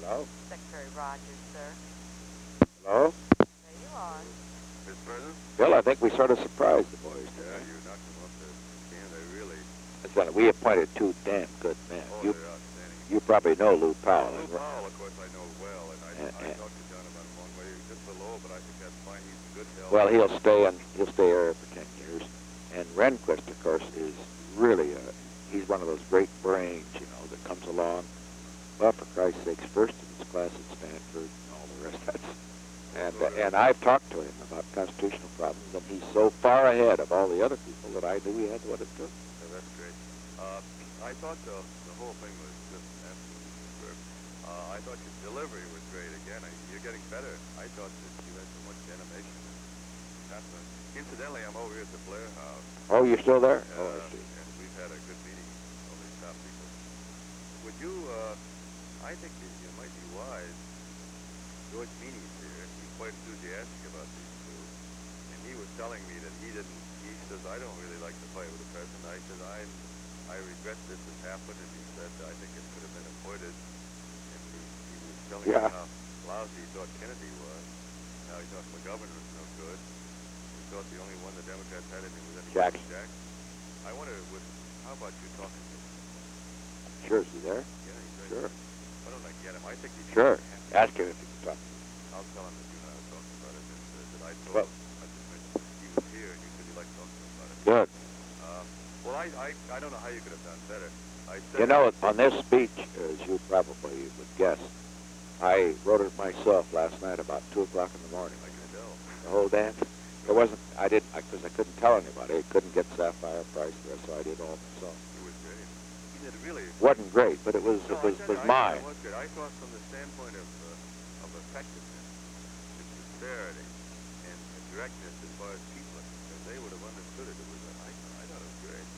Hello? Secretary Rogers, sir. Hello? There you are. Mr. President? Bill, I think we sort of surprised the boys Yeah, today. you knocked them off their scan. They really... Listen, we appointed two damn good men. Oh, You, they're outstanding. you probably know Lou Powell. Lou Powell, of course, I know well, and I talked to John about him one way, just below, but I think that's fine. He's a good help. Well, he'll stay here for 10 years. And Rehnquist, of course, is really he's one of those great brains, that comes along. Well, for Christ's sakes, first in his class at Stanford and all the rest. And I've talked to him about constitutional problems, and he's so far ahead of all the other people that I knew he had what it took. Yeah, that's great. I thought the whole thing was just absolutely superb. I thought your delivery was great again. You're getting better. I thought that you had so much animation and confidence. Incidentally, I'm over here at the Blair House. Oh, you're still there? Oh, I see. And we've had a good meeting, all these top people. Would you, I think that you might be wise. George Meany's here. He's quite enthusiastic about these two. And he was telling me that he says, I don't really like to fight with the president. I said, I regret this has happened. And he said, I think it could have been avoided. And he was telling me how lousy he thought Kennedy was. Now he thought McGovern was no good. He thought the only one the Democrats had in him was Jackson. I wonder, how about you talking to him? Sure, is he there? Yeah, he's right. Sure. Why don't I get him? I think he's Sure. happy. Ask him if he can talk. I'll tell him that you and I were talking about it, and that I told Well, him. I just mentioned he was here, and you said you liked talking about it. good. Well, I don't know how you could have done better. I said, On this speech, as you probably would guess, I wrote it myself last night about 2 o'clock in the morning. I can tell. The whole damn thing. It wasn't, because I couldn't tell anybody. I couldn't get Sapphire Price there, so I did all myself. It was great. He did really. Wasn't great, but it was mine. It was good. I thought from the standpoint of effectiveness, and sincerity, and directness as far as people, if they would have understood it, I thought it was great.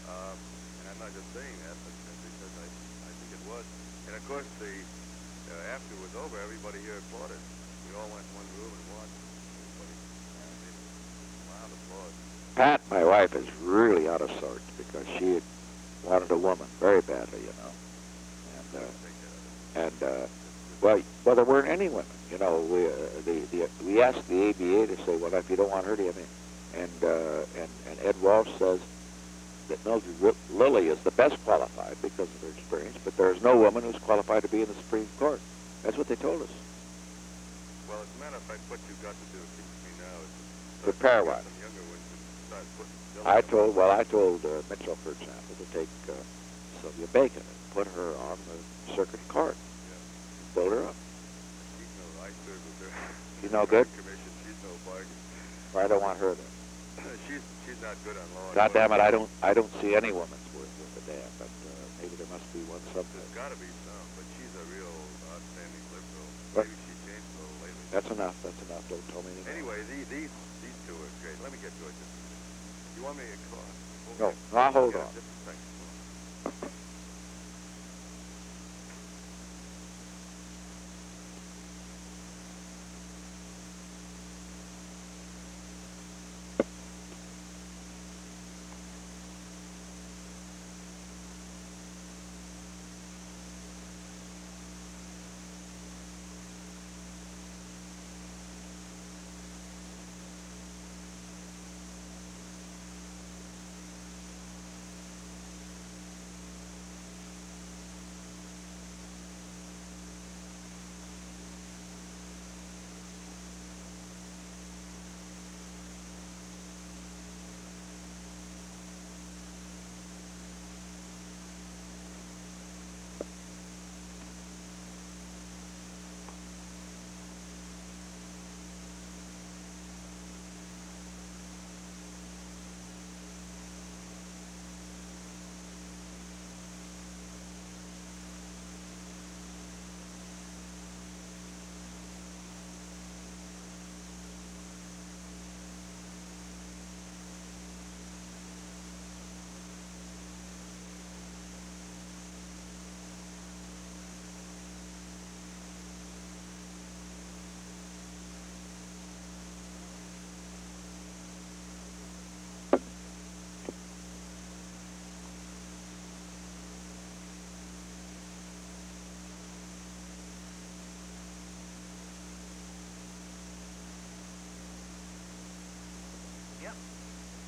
And I'm not just saying that, but because I think it was. And of course, after it was over, everybody here applauded. We all went in one room and watched. Everybody made a loud applause. Pat, my wife, is really out of sorts because she had wanted a woman very badly, Well, there weren't any women. We asked the ABA to say, well, if you don't want her, do you mean? And Ed Walsh says that Mildred Lilly is the best qualified because of her experience, but there is no woman who's qualified to be in the Supreme Court. That's what they told us. Well, as a matter of fact, what you've got to do, it seems to me now, is Prepare what? some younger ones and start putting I told Mitchell, for example, to take Sylvia Bacon and put her on the circuit court. Yeah. Build her up. I served with her. She's no good? Commission, she's no bargain. Or I don't want her there. she's not good on law. God damn it, I don't see any woman's worth a damn, but maybe there must be one There's someplace. got to be some, but she's a real outstanding liberal. What? Maybe she changed a little lately. That's enough. Don't tell me anything. Anyway, these two are great. Let me get to it just a minute. You want me to call? No, I'll hold Yeah, on. just a second.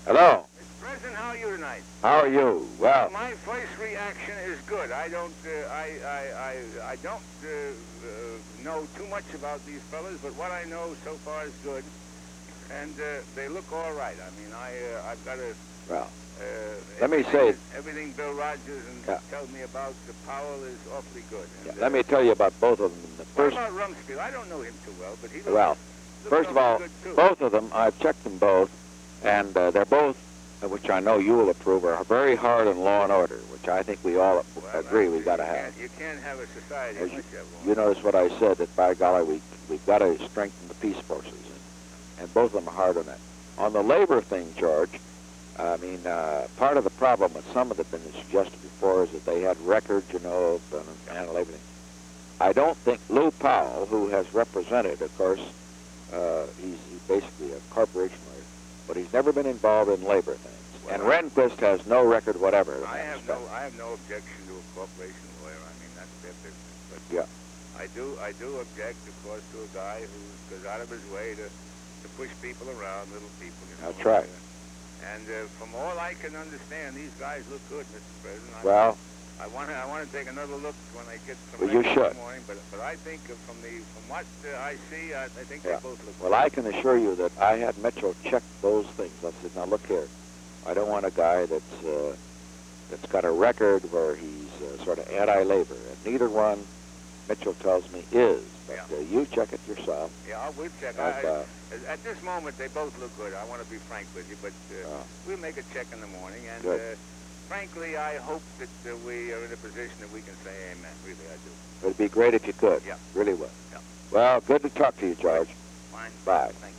Hello. Mr. President, how are you tonight? How are you? Well, My first reaction is good. I don't know too much about these fellas, but what I know so far is good, and they look all right. I mean, I've got to. well, let me say, everything Bill Rogers tells me about the Powell is awfully good. And, let me tell you about both of them. The what first, about Rumsfeld? I don't know him too well, but he looks, well, looks first of all, good too. both of them, I've checked them both, and they're both, which I know you will approve, are very hard on law and order, which I think we all agree we've got to have. You can't have a society As unless you have one. you notice what I said, that by golly, we've got to strengthen the peace forces, and both of them are hard on that. On the labor thing, George, I mean, part of the problem with some of the been suggested before is that they had records, you know, of and everything. I don't think Lou Powell, who has represented, of course, he's basically a corporation lawyer, but he's never been involved in labor things. Well, and Rehnquist has no record whatever. in I that have respect. no objection to a corporation lawyer. I mean, that's their business. But Yeah. I do object, of course, to a guy who goes out of his way to push people around, little people. You know, That's right. And from all I can understand, these guys look good, Mr. President. Well, I want to take another look when I get some Well, you rest in should. the morning. But I think from what I see, I think yeah. they both look Well, good. I can assure you that I had Mitchell check those things. I said, now look here, I don't want a guy that's got a record where he's sort of anti-labor, and neither one, Mitchell tells me, is. But you check it yourself. Yeah, I will check. And, At this moment, they both look good. I want to be frank with you, but we'll make a check in the morning. And Good. frankly, I hope that we are in a position that we can say amen. Really, I do. It'd be great if you could. Yeah. Really would. Yeah. Well, good to talk to you, George. Fine. Bye. Thank you.